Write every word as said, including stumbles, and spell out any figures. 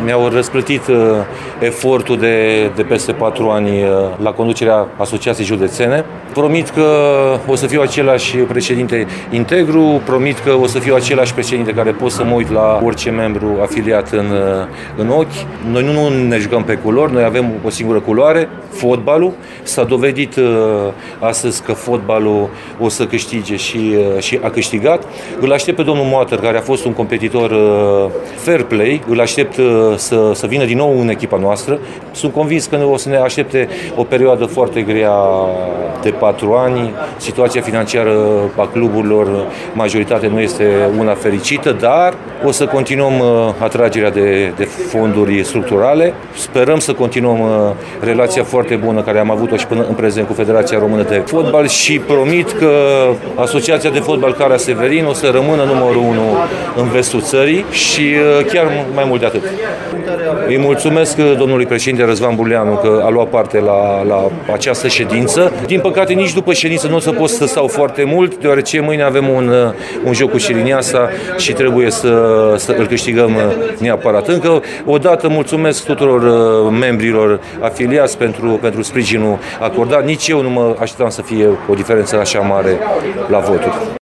mi-au răsplătit efortul de, de peste patru ani la conducerea Asociației Județene. Promit că o să fiu același președinte integru, promit că o să fiu același președinte care pot să mă uit la orice membru afiliat în, în ochi. Noi nu ne jucăm pe culori, noi avem o singură culoare, fotbalul. S-a dovedit astăzi că fotbalul o să câștige și, și a câștigat. Îl aștept pe domnul Moater, care a fost un competitor fair play, îl aștept să, să vină din nou în echipa noastră. Sunt convins că o să ne aștepte o perioadă foarte grea de patru ani. Situația financiară a cluburilor, majoritatea nu este una fericită, dar o să continuăm atragerea de, de fonduri structurale. Sperăm să continuăm relația foarte bună care am avut-o și până în prezent cu Federația Română de Fotbal și promit că Asociația de Fotbal Cara Severin o să rămână numărul unu în vestul țării și chiar mai mult de atât. Îi mulțumesc domnului președinte Răzvan Burleanu că a luat parte la, la această ședință. Din păcate, nici după ședință nu o să pot să stau foarte mult, deoarece mâine avem un, un joc cu Șiriniasa și trebuie să, să îl câștigăm neapărat. Încă o dată mulțumesc tuturor membrilor afiliați pentru, pentru sprijinul acordat. Nici eu nu mă așteptam să fie o diferență așa mare la voturi.